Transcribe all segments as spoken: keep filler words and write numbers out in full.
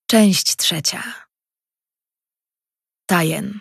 Część trzecia. Tajen.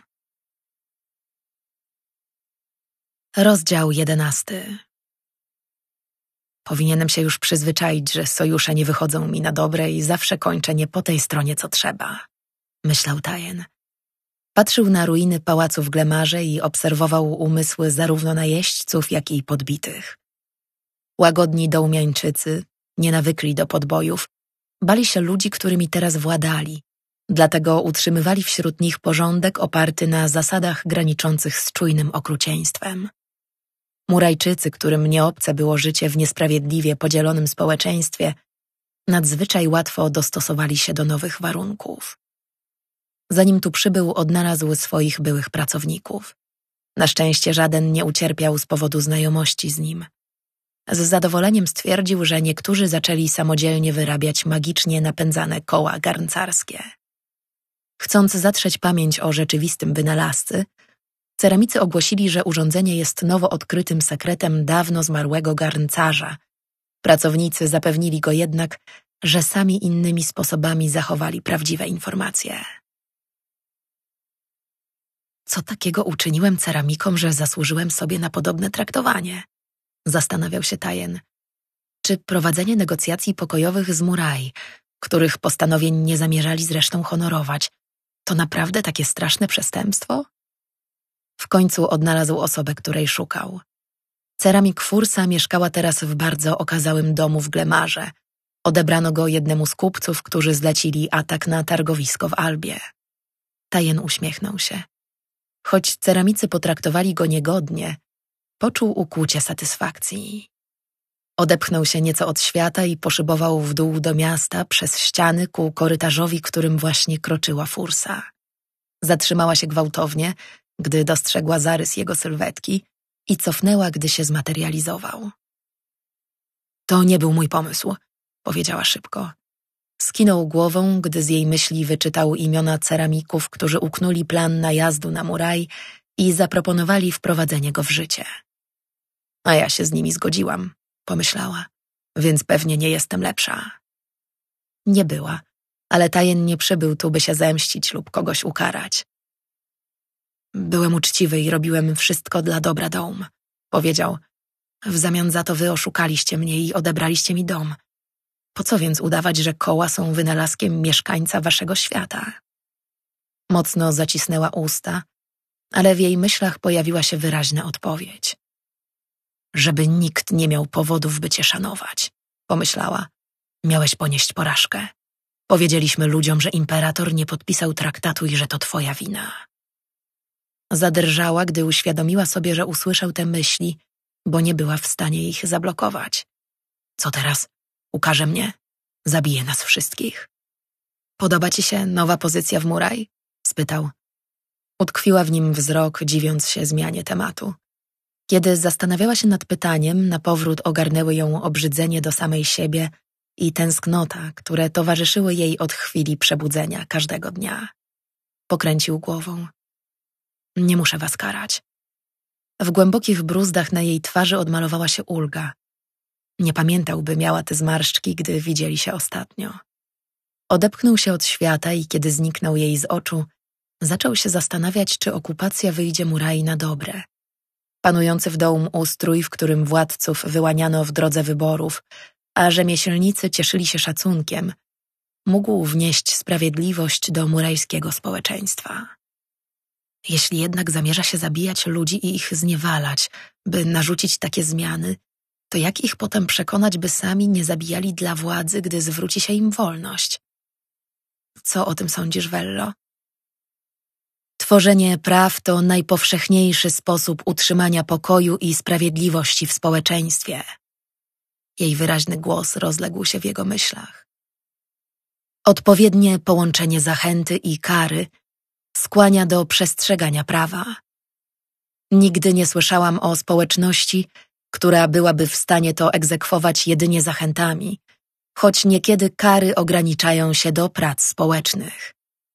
Rozdział jedenasty. Powinienem się już przyzwyczaić, że sojusze nie wychodzą mi na dobre i zawsze kończę nie po tej stronie, co trzeba, myślał Tajen. Patrzył na ruiny pałacu w Glemarze i obserwował umysły zarówno najeźdźców, jak i podbitych. Łagodni Dołmiańczycy, nienawykli do podbojów, bali się ludzi, którymi teraz władali, dlatego utrzymywali wśród nich porządek oparty na zasadach graniczących z czujnym okrucieństwem. Murajczycy, którym nieobce było życie w niesprawiedliwie podzielonym społeczeństwie, nadzwyczaj łatwo dostosowali się do nowych warunków. Zanim tu przybył, odnalazł swoich byłych pracowników. Na szczęście żaden nie ucierpiał z powodu znajomości z nim. Z zadowoleniem stwierdził, że niektórzy zaczęli samodzielnie wyrabiać magicznie napędzane koła garncarskie. Chcąc zatrzeć pamięć o rzeczywistym wynalazcy, ceramicy ogłosili, że urządzenie jest nowo odkrytym sekretem dawno zmarłego garncarza. Pracownicy zapewnili go jednak, że sami innymi sposobami zachowali prawdziwe informacje. Co takiego uczyniłem ceramikom, że zasłużyłem sobie na podobne traktowanie? Zastanawiał się Tajen. Czy prowadzenie negocjacji pokojowych z Muraj, których postanowień nie zamierzali zresztą honorować, to naprawdę takie straszne przestępstwo? W końcu odnalazł osobę, której szukał. Ceramik Fursa mieszkała teraz w bardzo okazałym domu w Glemarze. Odebrano go jednemu z kupców, którzy zlecili atak na targowisko w Albie. Tajen uśmiechnął się. Choć ceramicy potraktowali go niegodnie, poczuł ukłucie satysfakcji. Odepchnął się nieco od świata i poszybował w dół do miasta przez ściany ku korytarzowi, którym właśnie kroczyła Fursa. Zatrzymała się gwałtownie, gdy dostrzegła zarys jego sylwetki i cofnęła, gdy się zmaterializował. To nie był mój pomysł, powiedziała szybko. Skinął głową, gdy z jej myśli wyczytał imiona ceramików, którzy uknuli plan najazdu na Muraj i zaproponowali wprowadzenie go w życie. A ja się z nimi zgodziłam, pomyślała, więc pewnie nie jestem lepsza. Nie była, ale Tajen nie przybył tu, by się zemścić lub kogoś ukarać. Byłem uczciwy i robiłem wszystko dla dobra dom, powiedział. W zamian za to wy oszukaliście mnie i odebraliście mi dom. Po co więc udawać, że koła są wynalazkiem mieszkańca waszego świata? Mocno zacisnęła usta, ale w jej myślach pojawiła się wyraźna odpowiedź. Żeby nikt nie miał powodów, by cię szanować, pomyślała. Miałeś ponieść porażkę. Powiedzieliśmy ludziom, że imperator nie podpisał traktatu i że to twoja wina. Zadrżała, gdy uświadomiła sobie, że usłyszał te myśli, bo nie była w stanie ich zablokować. Co teraz? Ukaże mnie? Zabije nas wszystkich. Podoba ci się nowa pozycja w Muraj? Spytał. Utkwiła w nim wzrok, dziwiąc się zmianie tematu. Kiedy zastanawiała się nad pytaniem, na powrót ogarnęły ją obrzydzenie do samej siebie i tęsknota, które towarzyszyły jej od chwili przebudzenia każdego dnia. Pokręcił głową. Nie muszę was karać. W głębokich bruzdach na jej twarzy odmalowała się ulga. Nie pamiętał, by miała te zmarszczki, gdy widzieli się ostatnio. Odepchnął się od świata i kiedy zniknął jej z oczu, zaczął się zastanawiać, czy okupacja wyjdzie Muraj na dobre. Panujący w dołu ustrój, w którym władców wyłaniano w drodze wyborów, a rzemieślnicy cieszyli się szacunkiem, mógł wnieść sprawiedliwość do murajskiego społeczeństwa. Jeśli jednak zamierza się zabijać ludzi i ich zniewalać, by narzucić takie zmiany, to jak ich potem przekonać, by sami nie zabijali dla władzy, gdy zwróci się im wolność? Co o tym sądzisz, Vello? Tworzenie praw to najpowszechniejszy sposób utrzymania pokoju i sprawiedliwości w społeczeństwie. Jej wyraźny głos rozległ się w jego myślach. Odpowiednie połączenie zachęty i kary skłania do przestrzegania prawa. Nigdy nie słyszałam o społeczności, która byłaby w stanie to egzekwować jedynie zachętami, choć niekiedy kary ograniczają się do prac społecznych.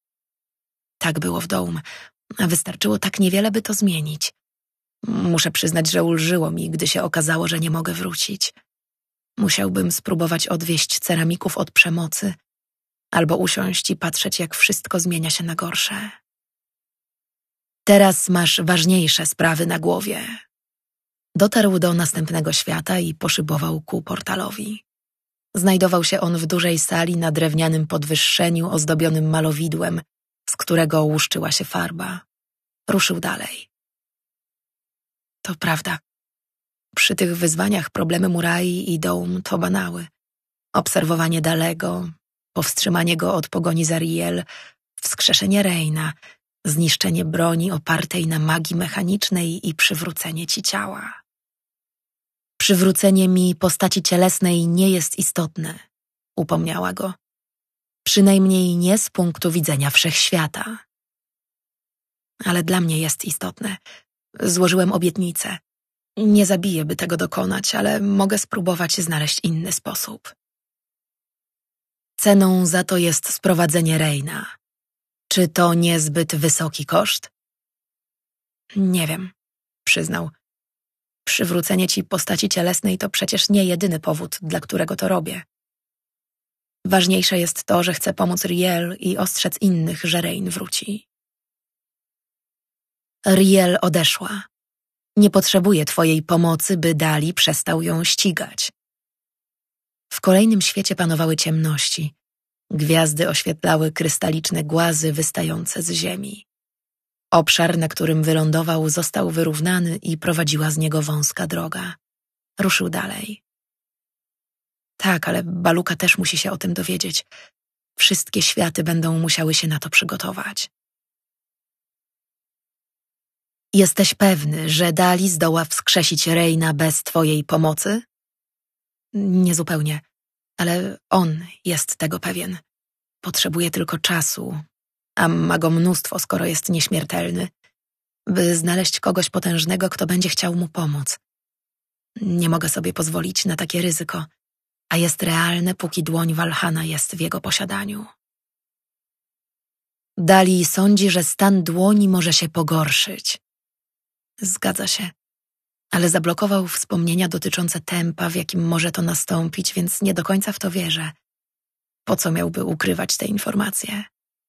Tak było w domu, a wystarczyło tak niewiele, by to zmienić. Muszę przyznać, że ulżyło mi, gdy się okazało, że nie mogę wrócić. Musiałbym spróbować odwieść ceramików od przemocy, albo usiąść i patrzeć, jak wszystko zmienia się na gorsze. Teraz masz ważniejsze sprawy na głowie. Dotarł do następnego świata i poszybował ku portalowi. Znajdował się on w dużej sali na drewnianym podwyższeniu ozdobionym malowidłem, z którego łuszczyła się farba. Ruszył dalej. To prawda. Przy tych wyzwaniach problemy Murai idą to banały. Obserwowanie Dalego, powstrzymanie go od pogoni za Riel, wskrzeszenie Reina, zniszczenie broni opartej na magii mechanicznej i przywrócenie ci ciała. Przywrócenie mi postaci cielesnej nie jest istotne, upomniała go. Przynajmniej nie z punktu widzenia wszechświata. Ale dla mnie jest istotne. Złożyłem obietnicę. Nie zabiję, by tego dokonać, ale mogę spróbować znaleźć inny sposób. Ceną za to jest sprowadzenie Reina. Czy to niezbyt wysoki koszt? Nie wiem, przyznał. Przywrócenie ci postaci cielesnej to przecież nie jedyny powód, dla którego to robię. Ważniejsze jest to, że chcę pomóc Riel i ostrzec innych, że Rein wróci. Riel odeszła. Nie potrzebuje twojej pomocy, by Dali przestał ją ścigać. W kolejnym świecie panowały ciemności. Gwiazdy oświetlały krystaliczne głazy wystające z ziemi. Obszar, na którym wylądował, został wyrównany i prowadziła z niego wąska droga. Ruszył dalej. Tak, ale Baluka też musi się o tym dowiedzieć. Wszystkie światy będą musiały się na to przygotować. Jesteś pewny, że Dali zdoła wskrzesić Reina bez twojej pomocy? Niezupełnie, ale on jest tego pewien. Potrzebuje tylko czasu, a ma go mnóstwo, skoro jest nieśmiertelny, by znaleźć kogoś potężnego, kto będzie chciał mu pomóc. Nie mogę sobie pozwolić na takie ryzyko, a jest realne, póki dłoń Walhana jest w jego posiadaniu. Dali sądzi, że stan dłoni może się pogorszyć. Zgadza się, ale zablokował wspomnienia dotyczące tempa, w jakim może to nastąpić, więc nie do końca w to wierzę. Po co miałby ukrywać te informacje?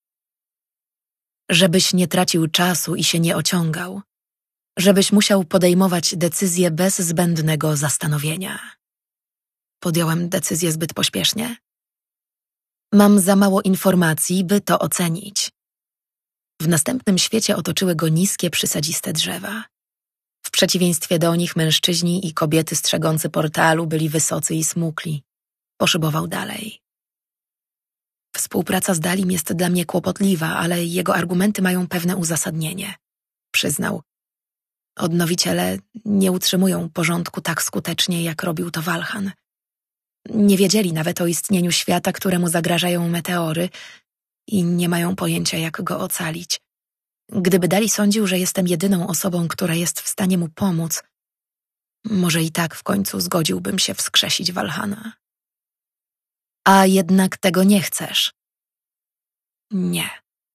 Żebyś nie tracił czasu i się nie ociągał. Żebyś musiał podejmować decyzje bez zbędnego zastanowienia. Podjąłem decyzję zbyt pośpiesznie? Mam za mało informacji, by to ocenić. W następnym świecie otoczyły go niskie, przysadziste drzewa. W przeciwieństwie do nich mężczyźni i kobiety strzegący portalu byli wysocy i smukli. Poszybował dalej. Współpraca z Dalim jest dla mnie kłopotliwa, ale jego argumenty mają pewne uzasadnienie, przyznał. Odnowiciele nie utrzymują porządku tak skutecznie, jak robił to Walhan. Nie wiedzieli nawet o istnieniu świata, któremu zagrażają meteory i nie mają pojęcia, jak go ocalić. Gdyby Dali sądził, że jestem jedyną osobą, która jest w stanie mu pomóc, może i tak w końcu zgodziłbym się wskrzesić Walhana. A jednak tego nie chcesz. Nie.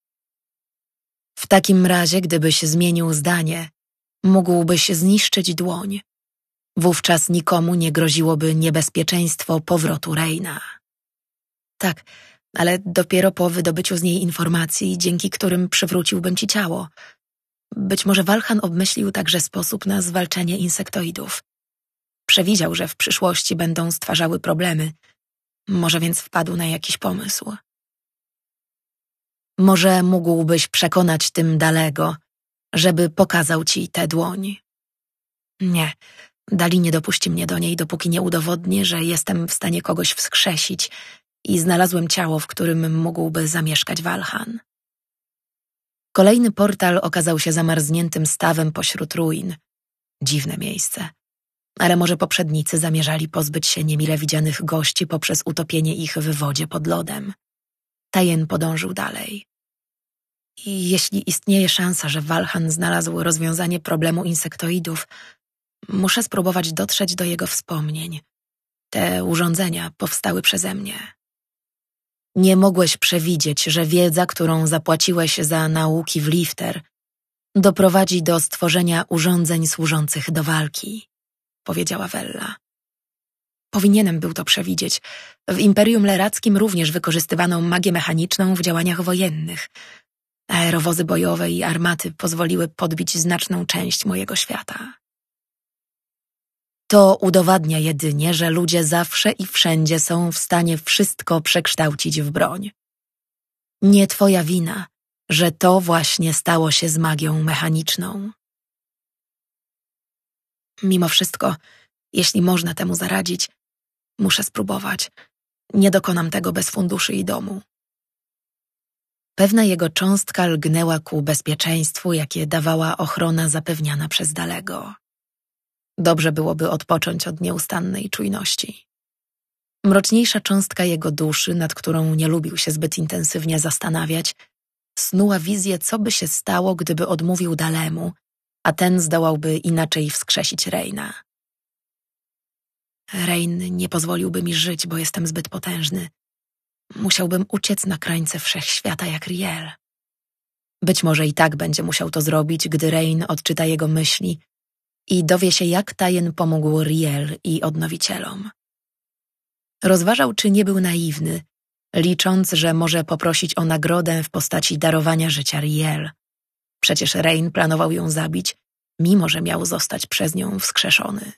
W takim razie, gdybyś zmienił zdanie, mógłbyś zniszczyć dłoń. Wówczas nikomu nie groziłoby niebezpieczeństwo powrotu Reina. Tak, ale dopiero po wydobyciu z niej informacji, dzięki którym przywróciłbym ci ciało. Być może Walhan obmyślił także sposób na zwalczenie insektoidów. Przewidział, że w przyszłości będą stwarzały problemy. Może więc wpadł na jakiś pomysł. Może mógłbyś przekonać tym Dalego, żeby pokazał ci tę dłoń. Nie, Dali nie dopuści mnie do niej, dopóki nie udowodnię, że jestem w stanie kogoś wskrzesić i znalazłem ciało, w którym mógłby zamieszkać Walhan. Kolejny portal okazał się zamarzniętym stawem pośród ruin. Dziwne miejsce. Ale może poprzednicy zamierzali pozbyć się niemile widzianych gości poprzez utopienie ich w wodzie pod lodem. Tajen podążył dalej. I jeśli istnieje szansa, że Walhan znalazł rozwiązanie problemu insektoidów, muszę spróbować dotrzeć do jego wspomnień. Te urządzenia powstały przeze mnie. Nie mogłeś przewidzieć, że wiedza, którą zapłaciłeś za nauki w Lifter, doprowadzi do stworzenia urządzeń służących do walki, powiedziała Wella. Powinienem był to przewidzieć. W Imperium Lerackim również wykorzystywano magię mechaniczną w działaniach wojennych. Aerowozy bojowe i armaty pozwoliły podbić znaczną część mojego świata. To udowadnia jedynie, że ludzie zawsze i wszędzie są w stanie wszystko przekształcić w broń. Nie twoja wina, że to właśnie stało się z magią mechaniczną. Mimo wszystko, jeśli można temu zaradzić, muszę spróbować. Nie dokonam tego bez funduszy i domu. Pewna jego cząstka lgnęła ku bezpieczeństwu, jakie dawała ochrona zapewniana przez Dalego. Dobrze byłoby odpocząć od nieustannej czujności. Mroczniejsza cząstka jego duszy, nad którą nie lubił się zbyt intensywnie zastanawiać, snuła wizję, co by się stało, gdyby odmówił Dalemu, a ten zdołałby inaczej wskrzesić Reyna. Reyn nie pozwoliłby mi żyć, bo jestem zbyt potężny. Musiałbym uciec na krańce wszechświata jak Riel. Być może i tak będzie musiał to zrobić, gdy Reyn odczyta jego myśli i dowie się, jak Tajen pomógł Riel i Odnowicielom. Rozważał, czy nie był naiwny, licząc, że może poprosić o nagrodę w postaci darowania życia Riel. Przecież Reyn planował ją zabić, mimo że miał zostać przez nią wskrzeszony.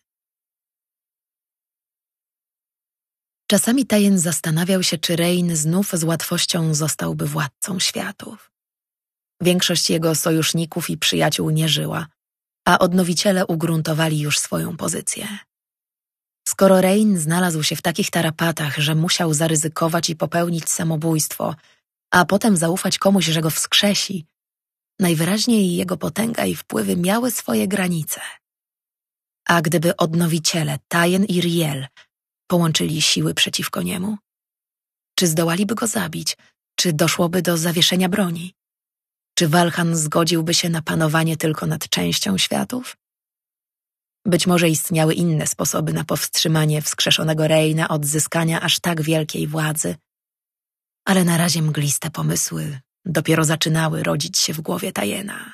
Czasami Tajen zastanawiał się, czy Reyn znów z łatwością zostałby władcą światów. Większość jego sojuszników i przyjaciół nie żyła, a Odnowiciele ugruntowali już swoją pozycję. Skoro Reyn znalazł się w takich tarapatach, że musiał zaryzykować i popełnić samobójstwo, a potem zaufać komuś, że go wskrzesi, najwyraźniej jego potęga i wpływy miały swoje granice. A gdyby Odnowiciele, Tajen i Riel połączyli siły przeciwko niemu? Czy zdołaliby go zabić? Czy doszłoby do zawieszenia broni? Czy Walchan zgodziłby się na panowanie tylko nad częścią światów? Być może istniały inne sposoby na powstrzymanie wskrzeszonego Reyna od zyskania aż tak wielkiej władzy, ale na razie mgliste pomysły dopiero zaczynały rodzić się w głowie Tajena.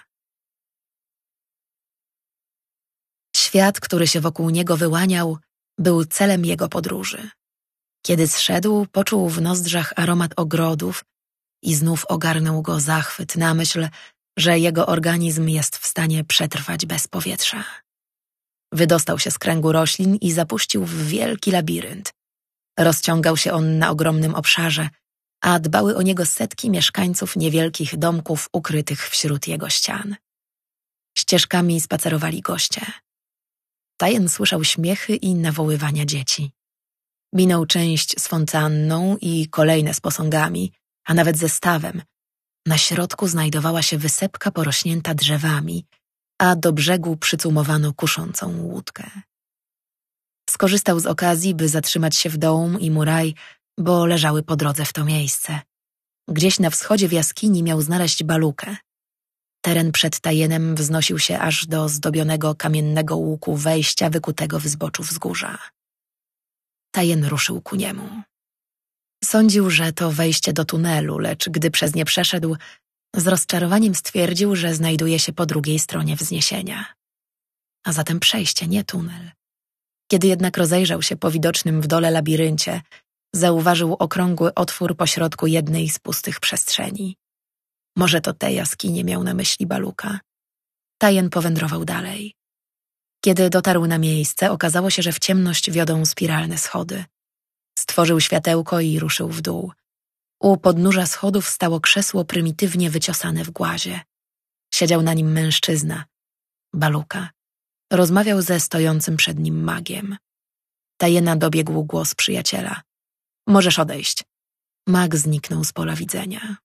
Świat, który się wokół niego wyłaniał, był celem jego podróży. Kiedy zszedł, poczuł w nozdrzach aromat ogrodów i znów ogarnął go zachwyt na myśl, że jego organizm jest w stanie przetrwać bez powietrza. Wydostał się z kręgu roślin i zapuścił w wielki labirynt. Rozciągał się on na ogromnym obszarze, a dbały o niego setki mieszkańców niewielkich domków ukrytych wśród jego ścian. Ścieżkami spacerowali goście. Tajen słyszał śmiechy i nawoływania dzieci. Minął część z fontanną i kolejne z posągami, a nawet ze stawem. Na środku znajdowała się wysepka porośnięta drzewami, a do brzegu przycumowano kuszącą łódkę. Skorzystał z okazji, by zatrzymać się w Doum i Muraj, bo leżały po drodze w to miejsce. Gdzieś na wschodzie w jaskini miał znaleźć balukę. Teren przed Tajenem wznosił się aż do zdobionego kamiennego łuku wejścia wykutego w zboczu wzgórza. Tajen ruszył ku niemu. Sądził, że to wejście do tunelu, lecz gdy przez nie przeszedł, z rozczarowaniem stwierdził, że znajduje się po drugiej stronie wzniesienia. A zatem przejście, nie tunel. Kiedy jednak rozejrzał się po widocznym w dole labiryncie, zauważył okrągły otwór pośrodku jednej z pustych przestrzeni. Może to te jaskinie miał na myśli Baluka. Tajen powędrował dalej. Kiedy dotarł na miejsce, okazało się, że w ciemność wiodą spiralne schody. Stworzył światełko i ruszył w dół. U podnóża schodów stało krzesło prymitywnie wyciosane w głazie. Siedział na nim mężczyzna, Baluka. Rozmawiał ze stojącym przed nim magiem. Tajena dobiegł głos przyjaciela. Możesz odejść. Mag zniknął z pola widzenia.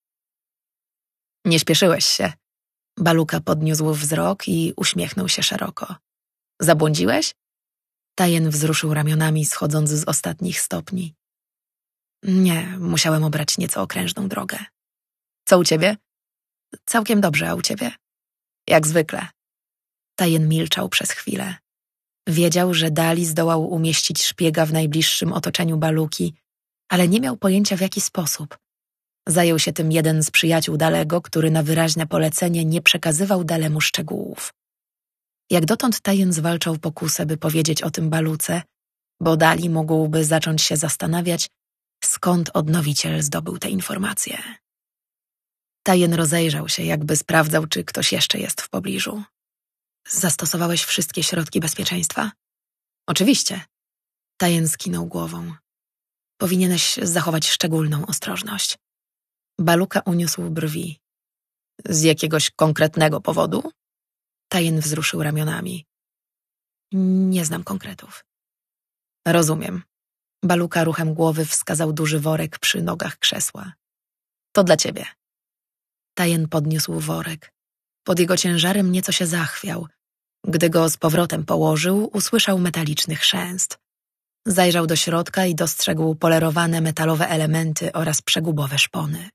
Nie śpieszyłeś się. Baluka podniósł wzrok i uśmiechnął się szeroko. Zabłądziłeś? Tajen wzruszył ramionami, schodząc z ostatnich stopni. Nie, musiałem obrać nieco okrężną drogę. Co u ciebie? Całkiem dobrze, a u ciebie? Jak zwykle. Tajen milczał przez chwilę. Wiedział, że Dali zdołał umieścić szpiega w najbliższym otoczeniu Baluki, ale nie miał pojęcia w jaki sposób. Zajął się tym jeden z przyjaciół Dalego, który na wyraźne polecenie nie przekazywał Dalemu szczegółów. Jak dotąd Tajen zwalczał pokusę, by powiedzieć o tym Baluce, bo Dali mógłby zacząć się zastanawiać, skąd odnowiciel zdobył te informacje. Tajen rozejrzał się, jakby sprawdzał, czy ktoś jeszcze jest w pobliżu. Zastosowałeś wszystkie środki bezpieczeństwa? Oczywiście. Tajen skinął głową. Powinieneś zachować szczególną ostrożność. Baluka uniósł brwi. Z jakiegoś konkretnego powodu? Tajen wzruszył ramionami. Nie znam konkretów. Rozumiem. Baluka ruchem głowy wskazał duży worek przy nogach krzesła. To dla ciebie. Tajen podniósł worek. Pod jego ciężarem nieco się zachwiał. Gdy go z powrotem położył, usłyszał metaliczny chrzęst. Zajrzał do środka i dostrzegł polerowane metalowe elementy oraz przegubowe szpony.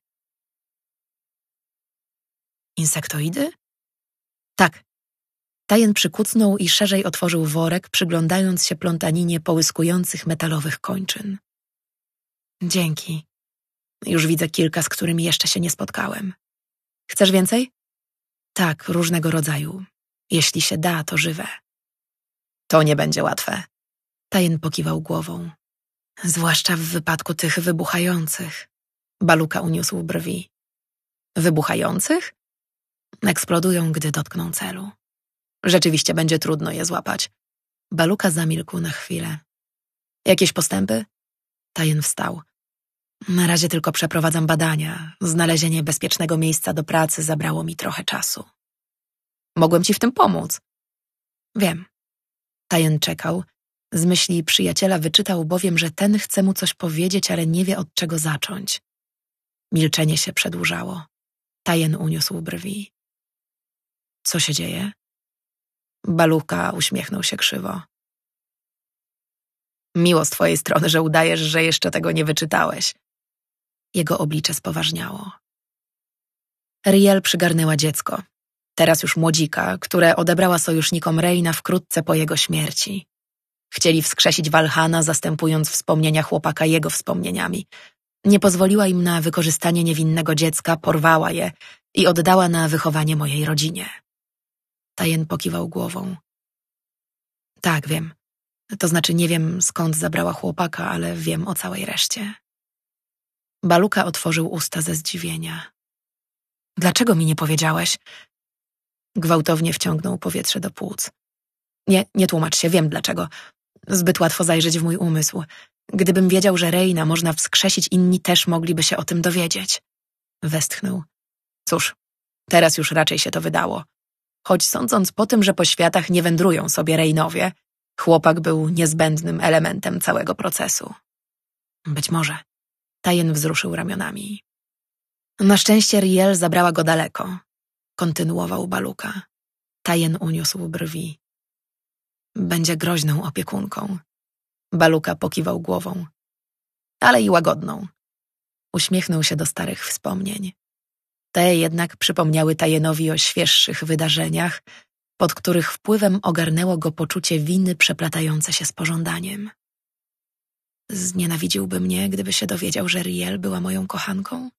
Insektoidy? Tak. Tajen przykucnął i szerzej otworzył worek, przyglądając się plątaninie połyskujących metalowych kończyn. Dzięki. Już widzę kilka, z którymi jeszcze się nie spotkałem. Chcesz więcej? Tak, różnego rodzaju. Jeśli się da, to żywe. To nie będzie łatwe. Tajen pokiwał głową. Zwłaszcza w wypadku tych wybuchających. Baluka uniósł brwi. Wybuchających? Eksplodują, gdy dotkną celu. Rzeczywiście będzie trudno je złapać. Baluka zamilkł na chwilę. Jakieś postępy? Tajen wstał. Na razie tylko przeprowadzam badania. Znalezienie bezpiecznego miejsca do pracy zabrało mi trochę czasu. Mogłem ci w tym pomóc. Wiem. Tajen czekał. Z myśli przyjaciela wyczytał bowiem, że ten chce mu coś powiedzieć, ale nie wie, od czego zacząć. Milczenie się przedłużało. Tajen uniósł brwi. Co się dzieje? Baluka uśmiechnął się krzywo. Miło z twojej strony, że udajesz, że jeszcze tego nie wyczytałeś. Jego oblicze spoważniało. Riel przygarnęła dziecko, teraz już młodzika, które odebrała sojusznikom Reyna wkrótce po jego śmierci. Chcieli wskrzesić Walhana, zastępując wspomnienia chłopaka jego wspomnieniami. Nie pozwoliła im na wykorzystanie niewinnego dziecka, porwała je i oddała na wychowanie mojej rodzinie. Tajen pokiwał głową. Tak, wiem. To znaczy nie wiem, skąd zabrała chłopaka, ale wiem o całej reszcie. Baluka otworzył usta ze zdziwienia. Dlaczego mi nie powiedziałeś? Gwałtownie wciągnął powietrze do płuc. Nie, nie tłumacz się, wiem dlaczego. Zbyt łatwo zajrzeć w mój umysł. Gdybym wiedział, że Reyna można wskrzesić, inni też mogliby się o tym dowiedzieć. Westchnął. Cóż, teraz już raczej się to wydało. Choć sądząc po tym, że po światach nie wędrują sobie Reynowie, chłopak był niezbędnym elementem całego procesu. Być może. Tajen wzruszył ramionami. Na szczęście Riel zabrała go daleko. Kontynuował Baluka. Tajen uniósł brwi. Będzie groźną opiekunką. Baluka pokiwał głową. Ale i łagodną. Uśmiechnął się do starych wspomnień. Te jednak przypomniały Tajenowi o świeższych wydarzeniach, pod których wpływem ogarnęło go poczucie winy przeplatające się z pożądaniem. Znienawidziłby mnie, gdyby się dowiedział, że Riel była moją kochanką?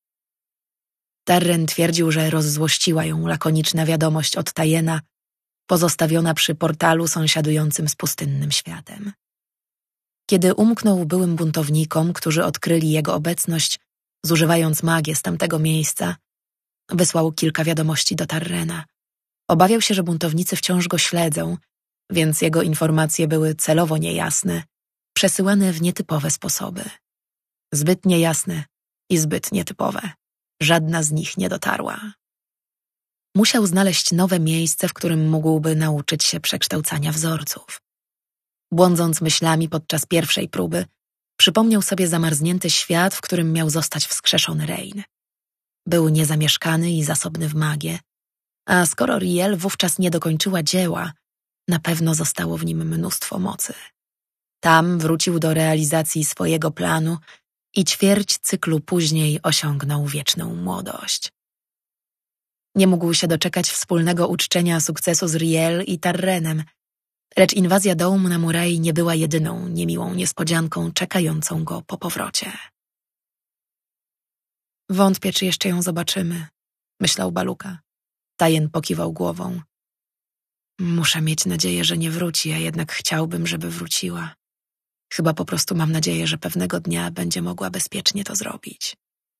Tarren twierdził, że rozzłościła ją lakoniczna wiadomość od Tajena, pozostawiona przy portalu sąsiadującym z pustynnym światem. Kiedy umknął byłym buntownikom, którzy odkryli jego obecność, zużywając magię z tamtego miejsca, wysłał kilka wiadomości do Tarrena. Obawiał się, że buntownicy wciąż go śledzą, więc jego informacje były celowo niejasne, przesyłane w nietypowe sposoby. Zbyt niejasne i zbyt nietypowe. Żadna z nich nie dotarła. Musiał znaleźć nowe miejsce, w którym mógłby nauczyć się przekształcania wzorców. Błądząc myślami podczas pierwszej próby, przypomniał sobie zamarznięty świat, w którym miał zostać wskrzeszony Reyn. Był niezamieszkany i zasobny w magię, a skoro Riel wówczas nie dokończyła dzieła, na pewno zostało w nim mnóstwo mocy. Tam wrócił do realizacji swojego planu i ćwierć cyklu później osiągnął wieczną młodość. Nie mógł się doczekać wspólnego uczczenia sukcesu z Riel i Tarrenem, lecz inwazja Dołm na Murai nie była jedyną niemiłą niespodzianką czekającą go po powrocie. Wątpię, czy jeszcze ją zobaczymy, myślał Baluka. Tajen pokiwał głową. Muszę mieć nadzieję, że nie wróci, a jednak chciałbym, żeby wróciła. Chyba po prostu mam nadzieję, że pewnego dnia będzie mogła bezpiecznie to zrobić.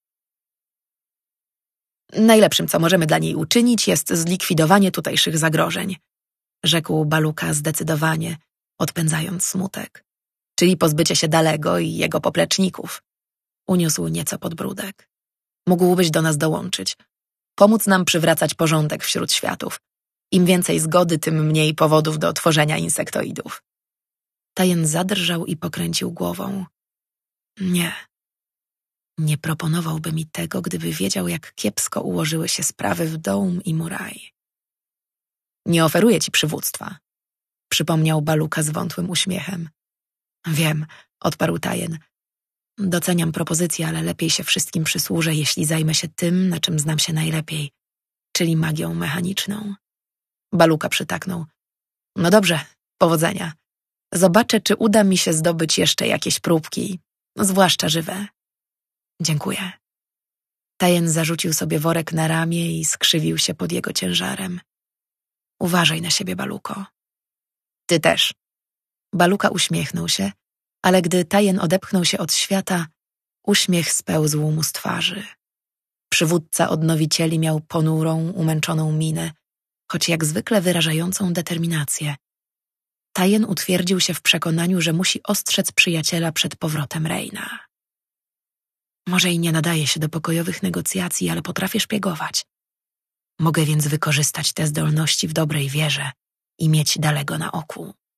Najlepszym, co możemy dla niej uczynić, jest zlikwidowanie tutejszych zagrożeń, rzekł Baluka zdecydowanie, odpędzając smutek, czyli pozbycie się Dalego i jego popleczników. Uniósł nieco podbródek. Mógłbyś do nas dołączyć, pomóc nam przywracać porządek wśród światów. Im więcej zgody, tym mniej powodów do tworzenia insektoidów. Tajen zadrżał i pokręcił głową. Nie. Nie proponowałby mi tego, gdyby wiedział, jak kiepsko ułożyły się sprawy w Doum i Muraj. Nie oferuję ci przywództwa, przypomniał Baluka z wątłym uśmiechem. Wiem, odparł Tajen. Doceniam propozycję, ale lepiej się wszystkim przysłużę, jeśli zajmę się tym, na czym znam się najlepiej, czyli magią mechaniczną. Baluka przytaknął. No dobrze, powodzenia. Zobaczę, czy uda mi się zdobyć jeszcze jakieś próbki, zwłaszcza żywe. Dziękuję. Tajen zarzucił sobie worek na ramię i skrzywił się pod jego ciężarem. Uważaj na siebie, Baluko. Ty też. Baluka uśmiechnął się, ale gdy Tajen odepchnął się od świata, uśmiech spełzł mu z twarzy. Przywódca odnowicieli miał ponurą, umęczoną minę, choć jak zwykle wyrażającą determinację. Tajen utwierdził się w przekonaniu, że musi ostrzec przyjaciela przed powrotem Reina. Może i nie nadaje się do pokojowych negocjacji, ale potrafię szpiegować. Mogę więc wykorzystać te zdolności w dobrej wierze i mieć Dalego na oku.